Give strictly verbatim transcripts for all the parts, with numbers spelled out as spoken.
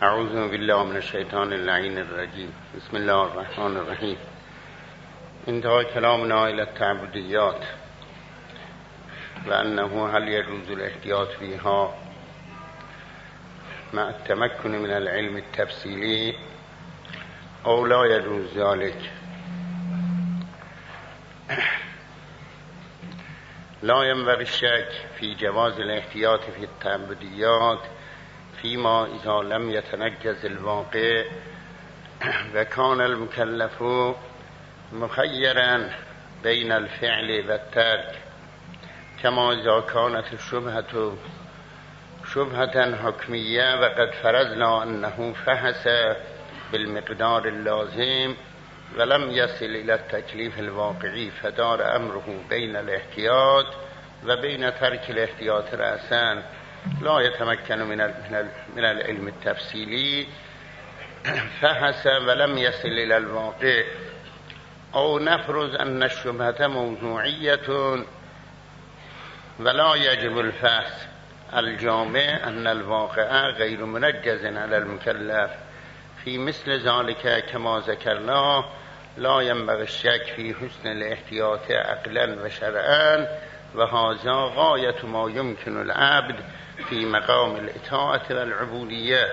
اعوذ بالله من الشیطان اللعین الرجیم. بسم الله الرحمن الرحیم. انتهى كلامنا إلى التعبديات وأنه هل يجوز الاحتياط فيها مع التمكن من العلم التفصيلي أو لا يجوز ذلك. لا ينبغي الشك في جواز الاحتياط في التعبديات فيما إذا لم يتنجز الواقع وكان المكلف مخيرا بين الفعل والترك، كما إذا كانت الشبهة شبهة حكمية وقد فرضنا أنه فحص بالمقدار اللازم ولم يصل إلى التكليف الواقعي فدار أمره بين الاحتياط وبين ترك الاحتياط رأسا لا يتمكن من من العلم التفصيلي فحص ولم يصل إلى الواقع، أو نفرض أن الشبهة موضوعية ولا يجب الفحص الجامع أن الواقع غير منجز على المكلف في مثل ذلك كما ذكرنا لا ينبغي الشك في حسن الاحتياط عقلا وشرعا، وهذا غاية ما يمكن العبد في مقام الإطاعة والعبودية.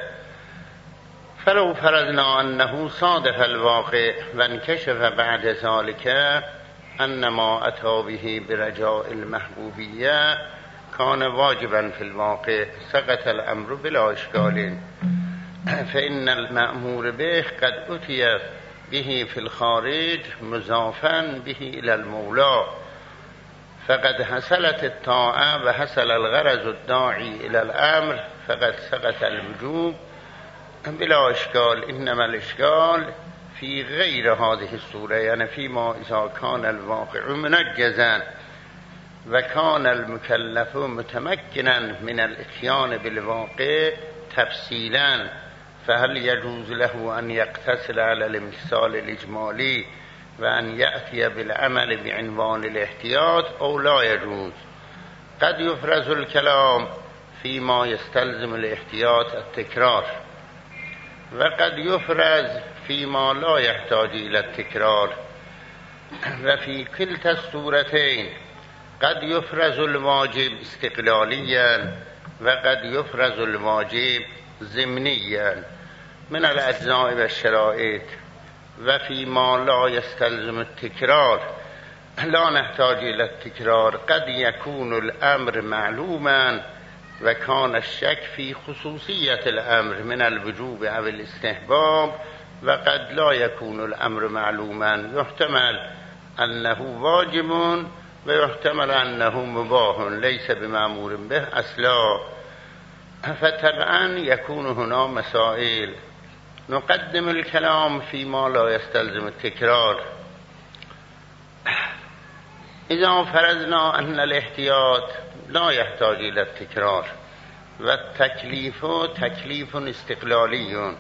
فلو فرضنا أنه صادف الواقع وانكشف بعد ذلك أن ما أتى به برجاء المحبوبية كان واجبا في الواقع سقط الأمر بلا إشكال، فإن المأمور به قد أتي به في الخارج مضافا به إلى المولى، فقد حصلت الطاعة وحصل الغرض الداعي إلى الأمر فقد سقط الوجوب بلا إشكال. إنما الإشكال في غير هذه الصورة، يعني فيما إذا كان الواقع منجزا وكان المكلف متمكنا من الاتيان بالواقع تفصيلا، فهل يجوز له أن يقتصر على الامتثال الإجمالي وأن يأتي بالعمل بعنوان الاحتياط أو لا يجوز؟ قد يفرز الكلام فيما يستلزم الاحتياط التكرار، وقد يفرز فيما لا يحتاج إلى التكرار، وفي كلتا الصورتين قد يفرز الواجب استقلاليا وقد يفرز الواجب ضمنيا من الأجزاء والشرائط، وفيما لا يستلزم التكرار لا نحتاج إلى التكرار قد يكون الأمر معلوما وكان الشك في خصوصية الأمر من الوجوب أو الاستحباب، وقد لا يكون الأمر معلوما يحتمل أنه واجب ويحتمل أنه مباح ليس بمأمور به أصلا، فطبعا يكون هنا مسائل. نقدم الكلام فيما لا يستلزم التكرار. إذا فرضنا أن الاحتياط لا يحتاج إلى التكرار والتكليف تكليف استقلالي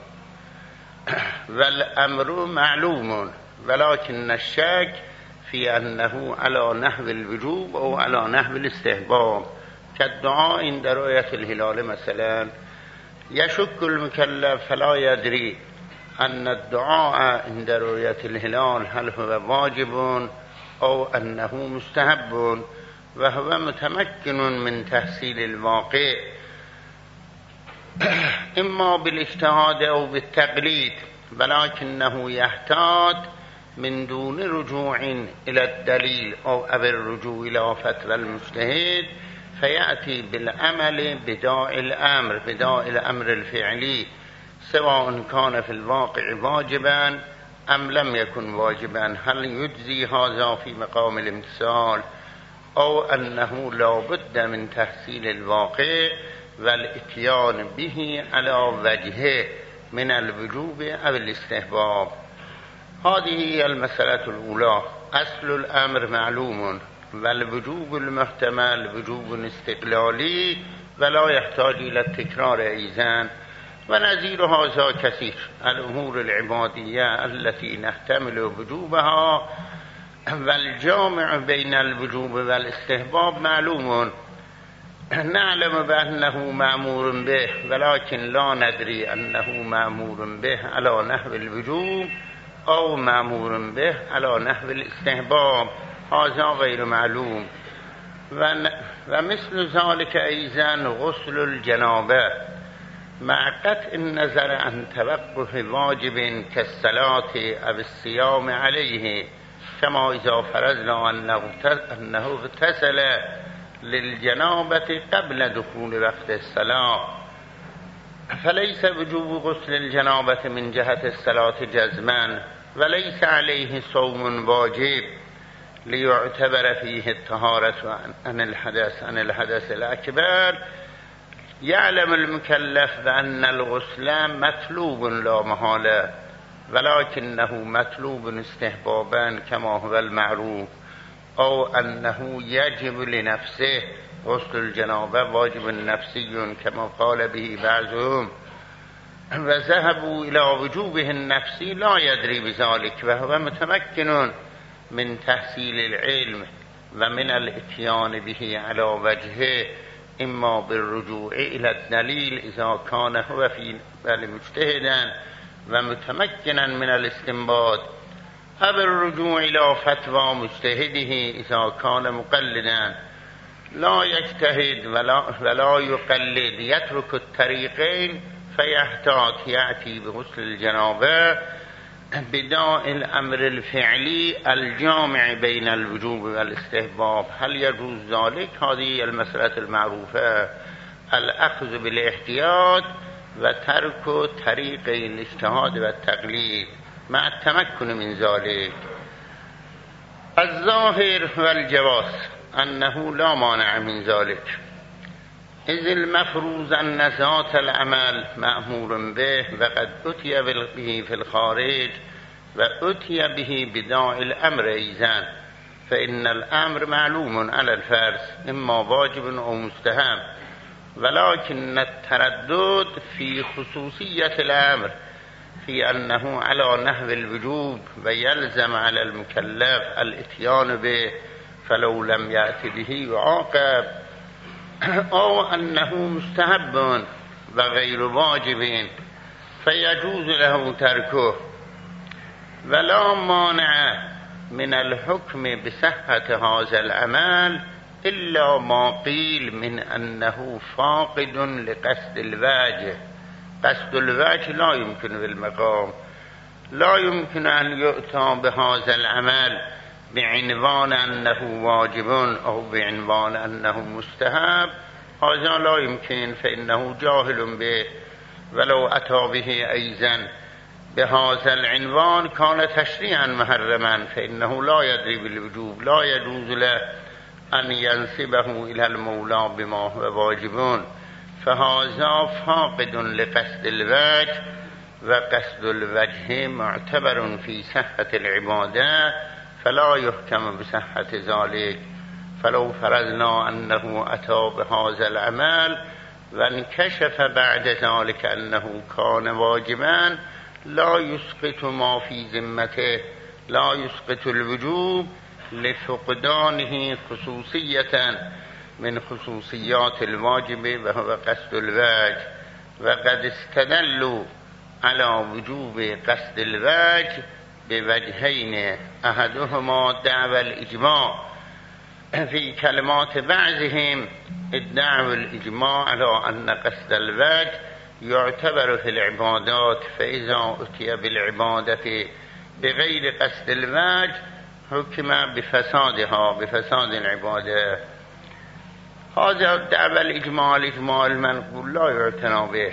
والأمر معلوم، ولكن الشك في أنه على نحو الوجوب أو على نحو الاستحباب، كالدعاء عند رؤية الهلال مثلا، يشك المكلف فلا يدري أن الدعاء عند رؤية الهلال هل هو واجب أو أنه مستحب، وهو متمكن من تحصيل الواقع إما بالاجتهاد أو بالتقليد، ولكنه يحتاط من دون رجوع إلى الدليل أو الرجوع إلى فتوى المجتهد، فيأتي بالعمل بداء الأمر بداء الأمر الفعلي سواء كان في الواقع واجبا أم لم يكن واجبا. هل يجزي هذا في مقام الامتثال أو أنه لا بد من تحصيل الواقع والاتيان به على وجهه من الوجوب أو الاستحباب؟ هذه هي المسألة الأولى. أصل الأمر معلوم والوجوب المحتمل وجوب استقلالي ولا يحتاج إلى التكرار أيضا، ونظير هذا كثير. الأمور العبادية التي نحتمل وجوبها والجامع بين الوجوب والاستحباب معلوم، نعلم بأنه مأمور به ولكن لا ندري أنه مأمور به على نحو الوجوب أو مأمور به على نحو الاستحباب، هذا غير معلوم. ومثل ذلك أيضا غسل الجنابة مع قطع النظر عن توقف واجب كالصلاة أو الصيام عليه، كما إذا فرضنا أنه اغتسل للجنابة قبل دخول وقت الصلاة، فليس وجوب غسل الجنابة من جهة الصلاة جزما، وليس عليه صوم واجب ليعتبر فيه الطهارة عن الحدث عن الحدث الأكبر. يعلم المكلف بأن الغسل مطلوب لا محالة، ولكنه مطلوب استحبابا كما هو المعروف، أو أنه يجب لنفسه. غسل الجنابة واجب نفسي كما قال به بعضهم، وذهبوا إلى وجوبه النفسي لا يدري بذلك، وهو متمكن من تحصيل العلم ومن الاتيان به على وجهه، إما بالرجوع إلى الدليل إذا كان هو في مجتهدا ومتمكنا من الاستنباط، أو الرجوع إلى فتوى مجتهده إذا كان مقلدا. لا يجتهد ولا, ولا يقلد، يترك الطريقين فيحتاط، يأتي بغسل الجنابة بداء الأمر الفعلي الجامع بين الوجوب والاستحباب. هل يجوز ذلك؟ هذه المسألة المعروفة، الأخذ بالاحتياط وترك طريقي الاجتهاد والتقليد مع التمكن من ذلك. الظاهر والجواز أنه لا مانع من ذلك، إذ المفروض أن ذات العمل مأمور به وقد أتي به في الخارج وأتي به بداء الأمر أيضا، فإن الأمر معلوم على الفرض إما واجب أو مستحب، ولكن التردد في خصوصية الأمر في أنه على نحو الوجوب ويلزم على المكلف الاتيان به، فلو لم يأتي به يعاقب، أو أنه مستحب وغير واجب فيجوز له تركه. ولا مانع من الحكم بصحة هذا العمل إلا ما قيل من أنه فاقد لقصد الوجه. قصد الوجه لا يمكن بالمقام، لا يمكن أن يؤتى بهذا العمل بعنوان أنه واجب أو بعنوان أنه مستحب، هذا لا يمكن، فإنه جاهل به. ولو أتى به أيضا بهذا العنوان كان تشريعا محرما، فإنه لا يدري بالوجوب، لا يجوز له أن ينسبه إلى المولى بما هو واجب، فهذا فاقد لقصد الوجه، وقصد الوجه معتبر في صحة العبادة، فلا يحكم بصحة ذلك. فلو فرضنا أنه أتى بهذا العمل وانكشف بعد ذلك أنه كان واجبا، لا يسقط ما في ذمته، لا يسقط الوجوب لفقدانه خصوصية من خصوصيات الواجب وهو قصد الوجه. وقد استدلوا على وجوب قصد الوجه بوجهين، أحدهما دعوى الإجماع، في كلمات بعضهم ادعوا الإجماع على أن قصد الوجه يعتبر في العبادات، فإذا أتي بالعبادة بغير قصد الوجه حكم بفسادها، بفساد العبادة. هذا دعوى الإجماع، الإجماع المنقول لا يعتنى به،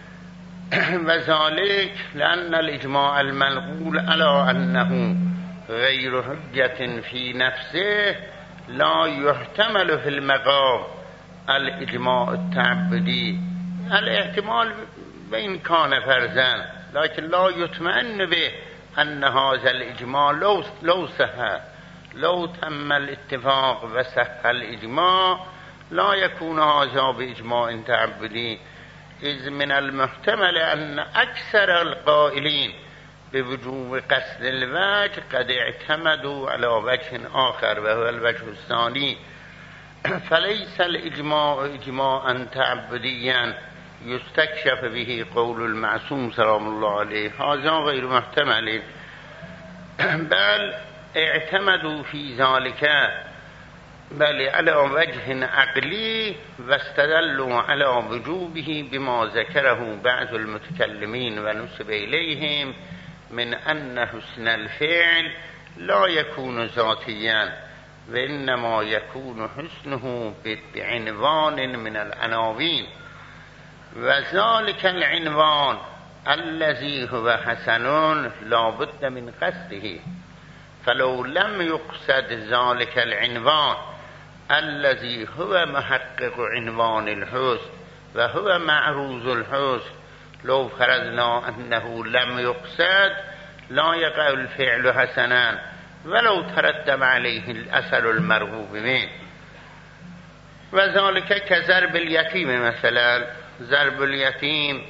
وذلك لأن الإجماع المنقول على أنه غير حجة في نفسه لا يحتمل في المقام الإجماع التعبدي. الاحتمال بإن كان فرزا، لكن لا يطمئن به أن هذا الإجماع لو لو صح، لو تم الاتفاق وصح الإجماع لا يكون هذا بإجماع تعبدي، إذ من المحتمل أن أكثر القائلين بوجوب قصد الوجه قد اعتمدوا على وجه آخر، وهو الوجه الثاني، فلیس الاجماع اجماعا تعبدیا یستکشف به قول المعصوم سلام الله علیه هذا غیر محتمل بل اعتمدوا في ذلك بل على وجه عقلی واستدلوا على وجوبه بما ذكره بعض المتكلمين ونسب إليهم من أن حسن الفعل لا يكون ذاتيا وإنما يكون حسنه بعنوان من العناوين وذلك العنوان الذي هو حسن لا بد من قصده فلو لم يقصد ذلك العنوان الذي هو محقق عنوان الحسن وهو معروض الحسن لو فرضنا أنه لم يقصد لا يقع الفعل حسنا ولو ترتب عليه الأثر المرغوب منه وذلك كضرب اليتيم مثلا ضرب اليتيم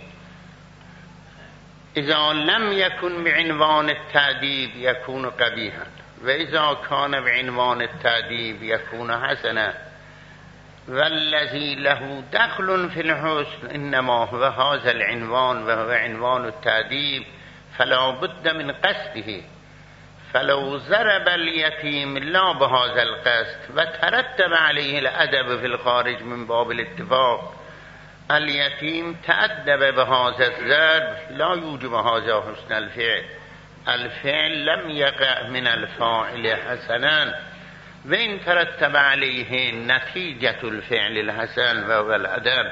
إذا لم يكن بعنوان التأديب يكون قبيحا وإذا كان بعنوان التأديب يكون حسنا والذي له دخل في الحسن إنما هو هذا العنوان وهو عنوان التأديب فلا بد من قصده فلو ضرب اليتيم لا بهذا القصد وترتب عليه الأدب في الخارج من باب الاتفاق اليتيم تأدب بهذا الضرب لا يوجب هذا حسن الفعل الفعل لم يقع من الفاعل حسنا وإن ترتب عليه نتيجة الفعل الحسن وهو الأدب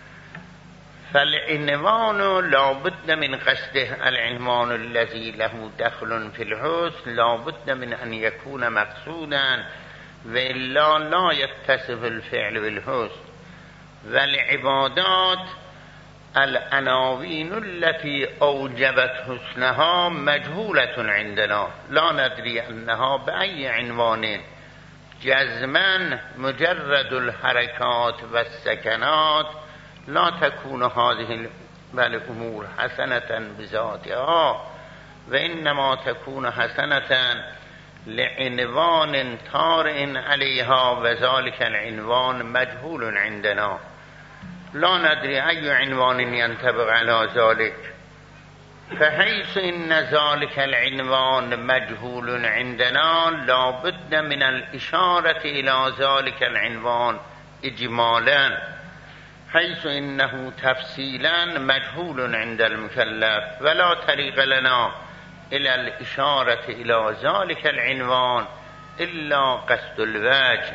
فالعنوان لا بد من قصده العنوان الذي له دخل في الحسن لا بد من أن يكون مقصودا وإلا لا يتصف الفعل بالحسن والعبادات العناوين التي أوجبت حسنها مجهولة عندنا لا ندري أنها بأي عنوان جزما مجرد الحركات والسكنات لا تكون هذه الأمور حسنة بذاتها وإنما تكون حسنة لعنوان طارئ عليها وذلك العنوان مجهول عندنا لا ندري أي عنوان ينطبق على ذلك فحيث إن ذلك العنوان مجهول عندنا لا بد من الإشارة إلى ذلك العنوان إجمالا حيث إنه تفصيلا مجهول عند المكلف ولا طريق لنا إلى الإشارة إلى ذلك العنوان إلا قصد الوجه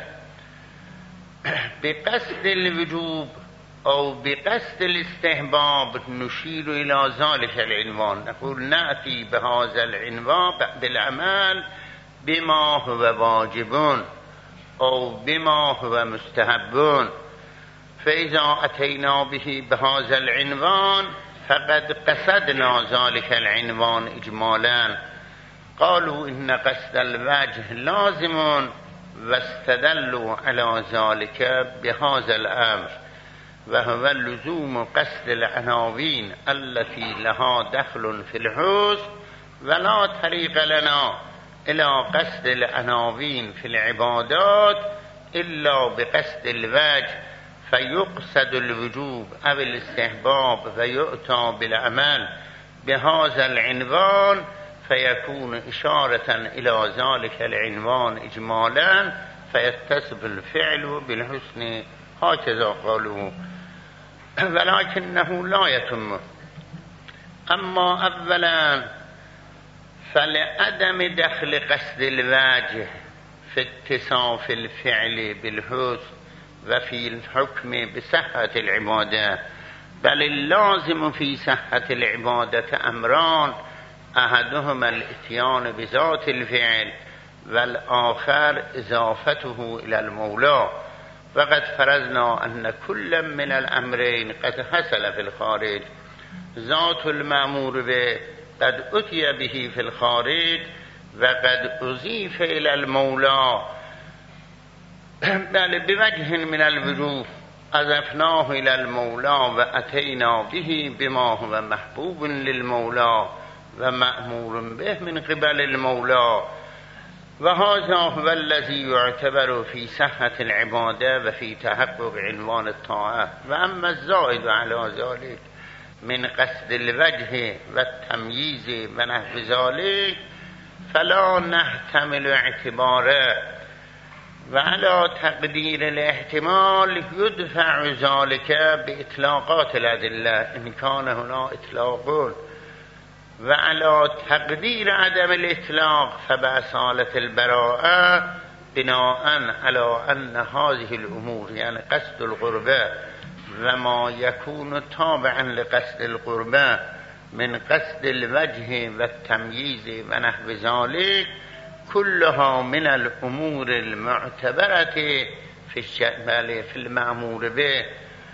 بقصد الوجوب أو بقصد الاستحباب نشير إلى ذلك العنوان نقول نأتي بهذا العنوان بالعمل بما هو واجب أو بما هو مستحب فإذا أتينا به بهذا العنوان فقد قصدنا ذلك العنوان إجمالا قالوا إن قصد الوجه لازم واستدلوا على ذلك بهذا الأمر وهو لزوم قصد العناوين التي لها دخل في الحسن ولا طريق لنا إلى قصد العناوين في العبادات إلا بقصد الوجه فيقصد الوجوب أو الاستحباب فيؤتى بالعمل بهذا العنوان فيكون إشارة إلى ذلك العنوان إجمالا فيتصف الفعل بالحسن هكذا قالوا ولكنه لا يتم أما أولا فلعدم دخل قصد الوجه في اتصاف الفعل بالحسن وفي الحكم بصحة العبادة بل اللازم في صحة العبادة أمران أحدهما الاتيان بذات الفعل والآخر إضافته إلى المولى وقد فرضنا أن كل من الأمرين قد حصل في الخارج ذات المأمور به قد أتي به في الخارج وقد أضيف إلى المولى بل بوجه من الوجوه أضفناه إلى المولى وأتينا به بما هو محبوب للمولى ومأمور به من قبل المولى و هذا هو الذي يعتبر في صحة العبادة و في تحقق عنوان الطاعة. و اما الزائد على ذلك من قصد الوجه و التمييز و نحو ذلك فلا نحتمل اعتباره، و على تقدیر الاحتمال يدفع ذلك باطلاقات الادله ان كان هنا اطلاق، و على تقدیر عدم الاطلاق فباصالة البراءه بناء على ان هذه الامور یعنی قصد القربه و ما يكون تابعا لقصد القربه من قصد الوجه و التمييز و نحو ذلك كلها من الامور المعتبره في الشمال في المأمور به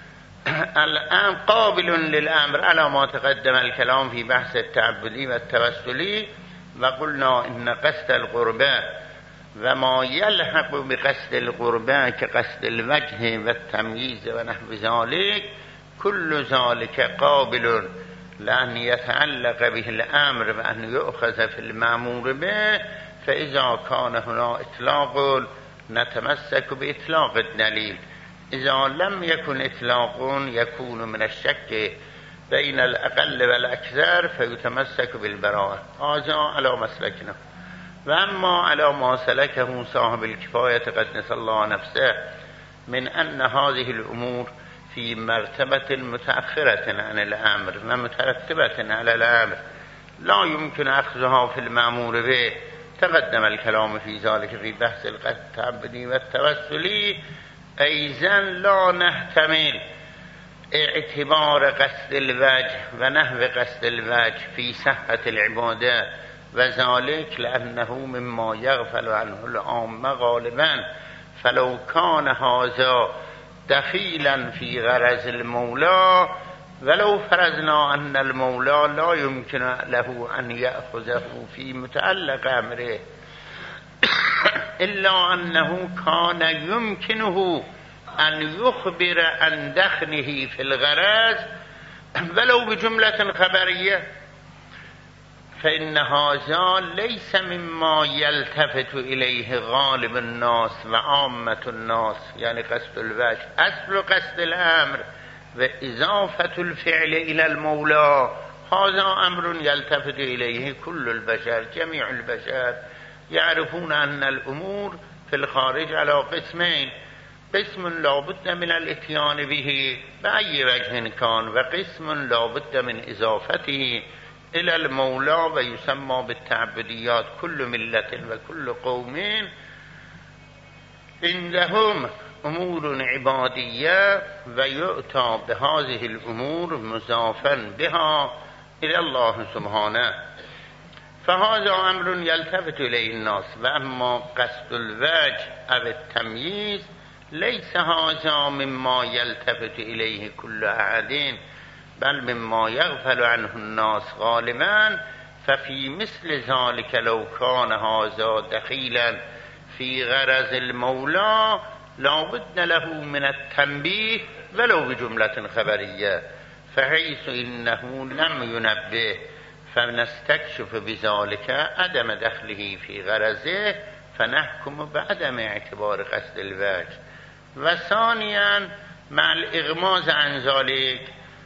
الان قابل للامر على ما تقدم الكلام في بحث التعبدي و التوسلی. و قلنا ان قصد القربه و ما يلحق بقصد القربه كقصد الوجه و التمييز و نحو ذلك كل ذلك قابل لأن يتعلق به الامر و ان يؤخذ في المأمور به. فإذا كان هنا اطلاق نتمسك باطلاق الدليل، اذا لم يكن اطلاق يكون من الشك بين الاقل والاكثر فيتمسك بالبراءة. هذا على مسلكنا. و اما على ما سلكه صاحب الكفاية قدس الله نفسه من ان هذه الامور في مرتبة متأخرة عن الامر و مترتبة على الامر لا يمكن اخذها في المأمور به، تقدم الكلام في ذلك في بحث التعبدي و التوسلی. ايضا لا نحتمل اعتبار قصد الوجه و نحو قصد الوجه في صحة العبادة و ذلك لأنه مما يغفل عنه العامة غالبا، فلو كان هذا دخيلا في غرض المولى ولو فرضنا أن المولى لا يمكن له أن يأخذه في متعلق أمره إلا أنه كان يمكنه أن يخبر عن دخله في الغرض ولو بجملة خبرية، فإن هذا ليس مما يلتفت إليه غالب الناس وعامة الناس، يعني قصد الوجه أصل قصد الأمر وإضافة الفعل إلى المولى هذا أمر يلتفت إليه كل البشر، جميع البشر يعرفون أن الأمور في الخارج على قسمين، قسم لا بد من الاتيان به بأي وجه كان وقسم لا بد من إضافته إلى المولى ويسمى بالتعبديات. كل ملة وكل قوم عندهم امور عبادية ويؤتى بهذه الامور مضافا بها الى الله سبحانه، فهذا امر يلتفت اليه الناس. واما قصد الوجه او التمييز ليس هذا مما يلتفت اليه كل احد بل مما يغفل عنه الناس غالبا. ففي مثل ذلك لو كان هذا دخيلا في غرض المولى لا بد له من التنبيه ولو بجملة خبرية، فحيث إنه لم ينبه فنستكشف بذلك عدم دخله في غرضه فنحكم بعدم اعتبار قصد الوجه. وثانيا مع الإغماز عن ذلك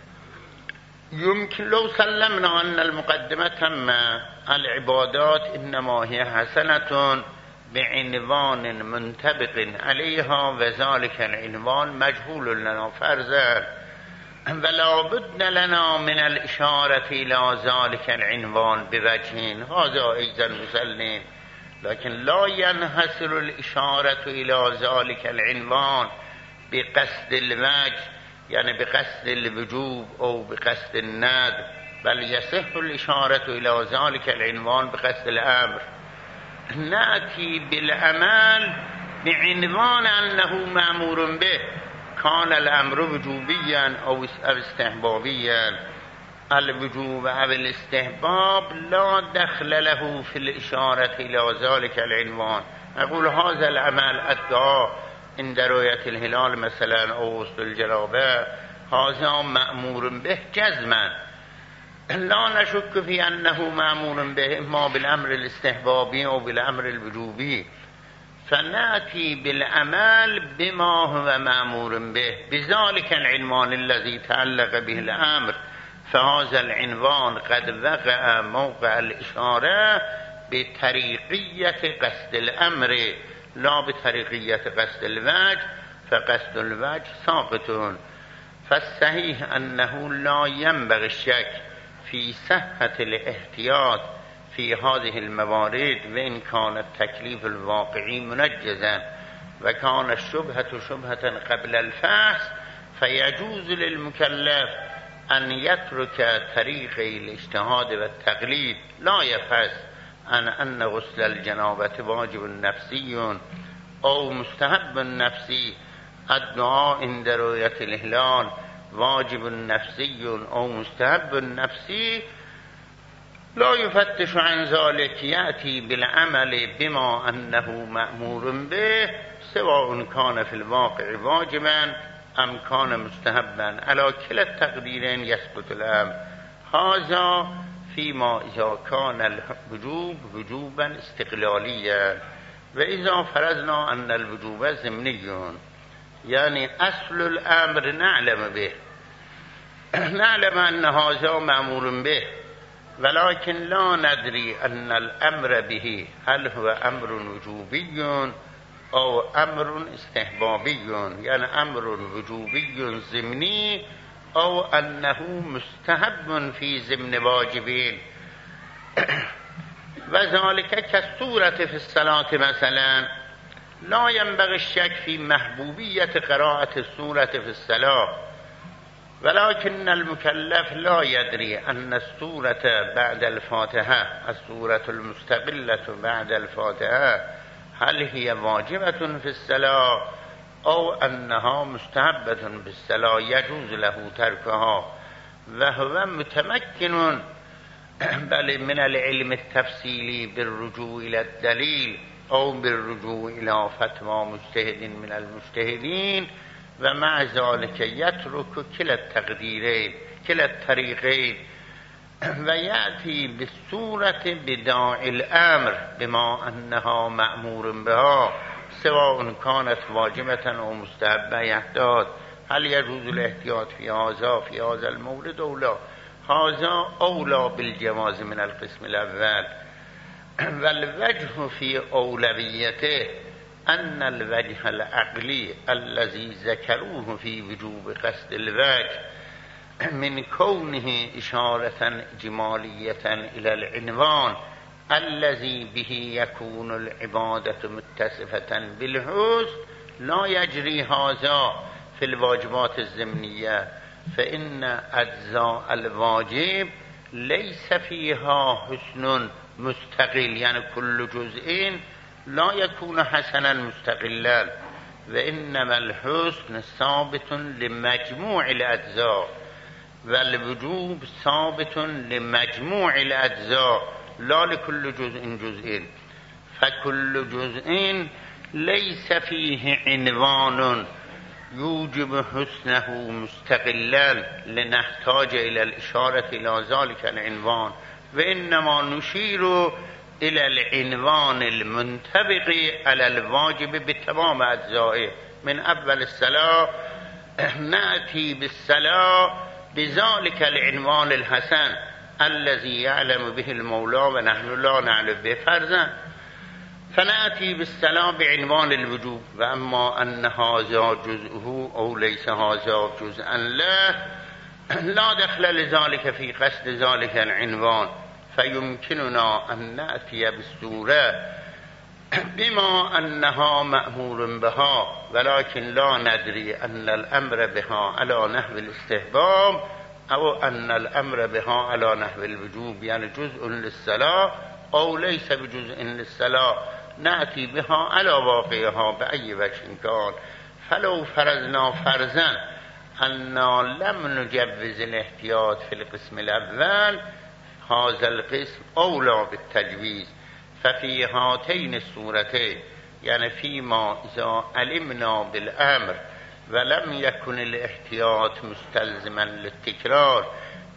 يمكن لو سلمنا أن المقدمة تم العبادات إنما هي حسنة بعنوان منطبق عليها وذلك العنوان مجهول لنا فرضا ولا بد لنا من الإشارة إلى ذلك العنوان بوجهين، هذا أيضا مسلم، لكن لا ينحصر الإشارة إلى ذلك العنوان بقصد الوجه يعني بقصد الوجوب أو بقصد الندب، بل يصح الإشارة إلى ذلك العنوان بقصد الأمر. نأتي بالعمل بعنوان أنه مأمور به، كان الأمر وجوبيا أو استحبابيا. الوجوب أو الاستحباب لا دخل له في الإشارة إلى ذلك العنوان. أقول هذا العمل الدعاء عند رؤية الهلال مثلا أو وسط الجنابة هذا مأمور به جزما، لا نشك في أنه مأمور به ما بالأمر الاستحبابي أو بالأمر الوجوبي، فنأتي بالعمل بما هو مأمور به بذلك العنوان الذي تعلق به الأمر. فهذا العنوان قد وقع موقع الإشارة بطريقية قصد الأمر لا بطريقية قصد الوجه، فقصد الوجه ساقط. فالصحيح أنه لا ينبغي الشك في صحة الاحتياط في هذه الموارد، وإن كان التكليف الواقعي منجزا وكان الشبهة شبهة قبل الفحص، فيجوز للمكلف أن يترك طريق الاجتهاد والتقليد، لا يفحص عن أن غسل الجنابة واجب نفسي أو مستحب نفسي، الدعاء عند رؤية الهلال واجب نفسي أو مستحب نفسي، لا يفتش عن ذلك، يأتي بالعمل بما أنه مأمور به سواء كان في الواقع واجبا أم كان مستحبا، على كلا التقديرين يسقط الأمر. هذا فيما إذا كان الوجوب وجوبا استقلاليا. وإذا فرضنا أن الوجوب ضمني، يعني أصل الأمر نعلم به، نعلم أن هذا مأمور به، ولكن لا ندري أن الأمر به هل هو أمر وجوبي أو أمر استحبابي، يعني أمر وجوبي ضمني أو أنه مستحب في ضمن واجبين. وذلك كالسورة في الصلاة مثلا، لا ينبغي الشك في محبوبية قراءة السورة في الصلاة، ولكن المكلف لا يدري أن السورة بعد الفاتحة، السورة المستقلة بعد الفاتحة، هل هي واجبة في الصلاة أو أنها مستحبة بالصلاة يجوز له تركها، وهو متمكن بل من العلم التفصيلي بالرجوع إلى الدليل أو بالرجوع إلى فتوى مجتهد من المجتهدين، ومع ذلك يترك كلا التقديرين كلا الطريقين، ويأتي بالسورة بداعي الأمر بما أنها مأمور بها سواء كانت واجبة أو مستحبة. يحتاط هل يجوز الاحتياط في هذا في هذا المورد أو لا؟ هذا أولى بالجواز من القسم الأول. والوجه في أولويته أن الوجه العقلي الذي ذكروه في وجوب قصد الوجه من كونه إشارة إجمالية إلى العنوان الذي به يكون العبادة متصفة بالحسن، لا يجري هذا في الواجبات الضمنية، فإن أجزاء الواجب ليس فيها حسن مستقل، يعني كل جزء لا يكون حسنا مستقلا، وإنما الحسن ثابت لمجموع الأجزاء، والوجوب ثابت لمجموع الأجزاء لا لكل جزء جزء. فكل جزء ليس فيه عنوان يوجب حسنه مستقلا لنحتاج إلى الإشارة إلى ذلك العنوان، وإنما نشير إلى العنوان المنطبق على الواجب بتمام أجزائه. من أول الصلاة نأتي بالصلاة بذلك العنوان الحسن الذي يعلم به المولى ونحن لا نعلم به فرضا، فنأتي بالصلاة بعنوان الوجوب، وأما أن هذا جزءه أو ليس هذا جزءا لا لا دخل لذلك في قصد ذلك العنوان، فيمكننا أن نأتي بالسورة بما أنها مأمور بها، ولكن لا ندري أن الأمر بها على نحو الاستحباب أو أن الأمر بها على نحو الوجوب، يعني جزء للصلاة أو ليس بجزء للصلاة، نأتي بها على واقعها بأي وجه كان. فلو فرضنا فرضا أننا لم نجوز الاحتياط في القسم الأول، هذا القسم أولى بالتجويز. ففي هاتين الصورتين، يعني فيما إذا علمنا بالأمر ولم يكن الاحتياط مستلزما للتكرار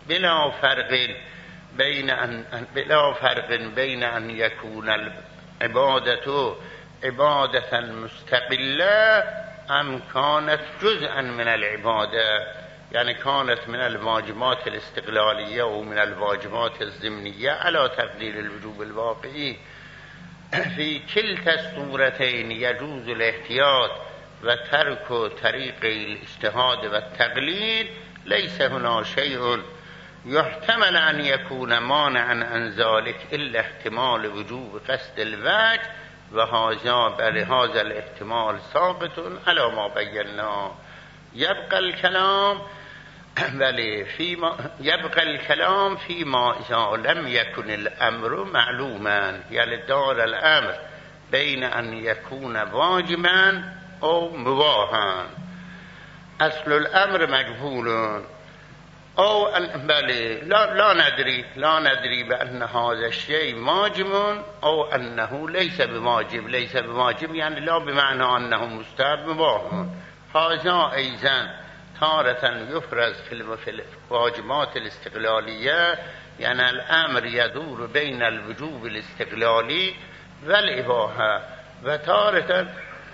بلا فرق بین ان بلا فرق بین ان یکون العبادة عبادة مستقله ام كانت جزءا من العباده، يعني كانت من الواجبات الاستقلالية ومن الواجبات الضمنية على تقدير الوجوب الواقعي. في كلتا الصورتين يجوز الاحتياط وترك طريق الاجتهاد والتقليد. ليس هنا شيء يحتمل أن يكون مانعا عن ذلك إلا احتمال وجوب قصد الوجه، وهذا بل هذا الاحتمال ثابت على ما بينا. يبقى الكلام بل فيما يبقى الكلام فيما إذا لم يكن الأمر معلوما، يعني دار الأمر بين أن يكون واجبا أو مباحا. أصل الأمر مجهول أو أن بل لا, لا ندري لا ندري بأن هذا الشيء واجب أو أنه ليس بواجب. ليس بواجب يعني لا بمعنى أنه مستحب مباح. هذا أيضا تارة يفرز في الواجبات الاستقلالية، يعني الأمر يدور بين الوجوب الاستقلالي والإباحة، وتارة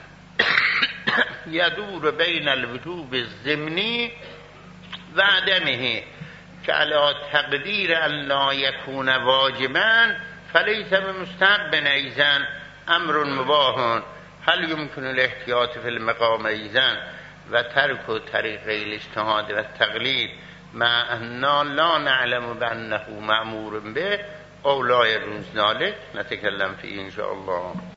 يدور بين الوجوب الضمني وعدمه، كعلى تقدير أن لا يكون واجبا فليس بمستحب أيضا أمر مباح. هل يمكن الاحتياط في المقام أيضا وترك طريق الاجتهاد والتقليد مع أننا لا نعلم بأنه مأمور به أو لا يجوز ذلك؟ نتكلم فيه إن شاء الله.